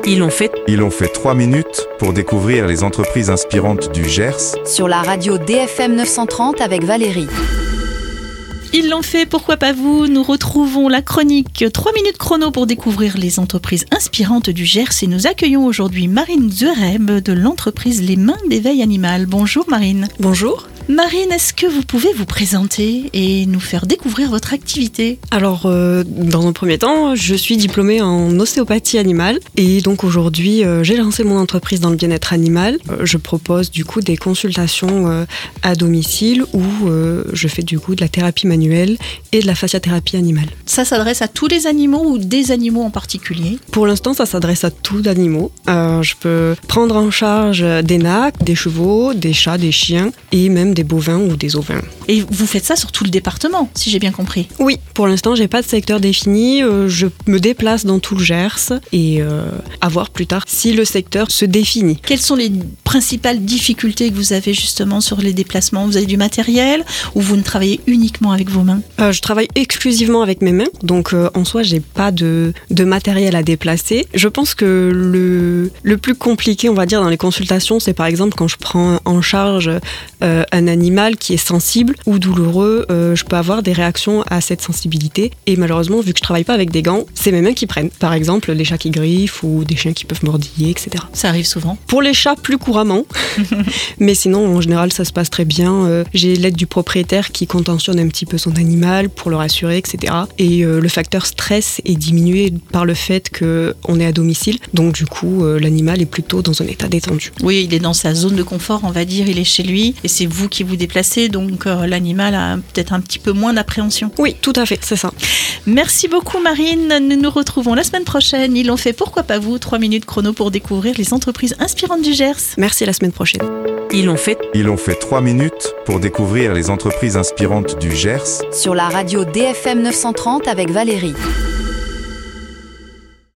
Ils l'ont fait. Ils ont fait 3 minutes pour découvrir les entreprises inspirantes du Gers. Sur la radio DFM 930 avec Valérie. Ils l'ont fait, pourquoi pas vous? Nous retrouvons la chronique 3 minutes chrono pour découvrir les entreprises inspirantes du Gers et nous accueillons aujourd'hui Marine Zureb de l'entreprise Les Mains d'éveil animal. Bonjour Marine. Bonjour. Marine, est-ce que vous pouvez vous présenter et nous faire découvrir votre activité? Alors, dans un premier temps, je suis diplômée en ostéopathie animale et donc aujourd'hui, j'ai lancé mon entreprise dans le bien-être animal. Je propose du coup des consultations à domicile où je fais du coup de la thérapie manuelle et de la fasciathérapie animale. Ça s'adresse à tous les animaux ou des animaux en particulier? Pour l'instant, ça s'adresse à tous les animaux. Je peux prendre en charge des nacs, des chevaux, des chats, des chiens et même des bovins ou des ovins. Et vous faites ça sur tout le département, si j'ai bien compris? Oui, pour l'instant, j'ai pas de secteur défini. Je me déplace dans tout le Gers et à voir plus tard si le secteur se définit. Quelles sont les principales difficultés que vous avez justement sur les déplacements? Vous avez du matériel ou vous ne travaillez uniquement avec vos mains? Je travaille exclusivement avec mes mains, donc en soi, j'ai pas de matériel à déplacer. Je pense que le plus compliqué, on va dire, dans les consultations, c'est par exemple quand je prends en charge un animal qui est sensible ou douloureux, je peux avoir des réactions à cette sensibilité. Et malheureusement, vu que je travaille pas avec des gants, c'est mes mains qui prennent. Par exemple, des chats qui griffent ou des chiens qui peuvent mordiller, etc. Ça arrive souvent? Pour les chats, plus couramment. Mais sinon, en général, ça se passe très bien. J'ai l'aide du propriétaire qui contentionne un petit peu son animal pour le rassurer, etc. Et le facteur stress est diminué par le fait qu'on est à domicile. Donc du coup, l'animal est plutôt dans un état détendu. Oui, il est dans sa zone de confort, on va dire. Il est chez lui et c'est vous qui vous déplacez. Donc l'animal a peut-être un petit peu moins d'appréhension. Oui, tout à fait, c'est ça. Merci beaucoup Marine. Nous nous retrouvons la semaine prochaine. Ils l'ont fait, pourquoi pas vous? 3 minutes chrono pour découvrir les entreprises inspirantes du Gers. Merci, à la semaine prochaine. Ils l'ont fait. Ils ont fait 3 minutes pour découvrir les entreprises inspirantes du Gers. Sur la radio DFM 930 avec Valérie.